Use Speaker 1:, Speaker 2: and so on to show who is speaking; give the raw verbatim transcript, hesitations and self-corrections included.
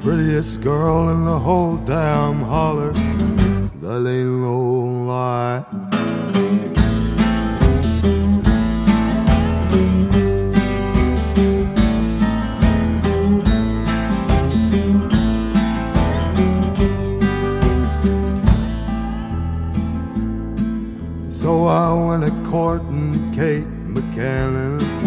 Speaker 1: prettiest girl in the whole damn holler. That ain't no lie. So I went a courting Kate Buchanan.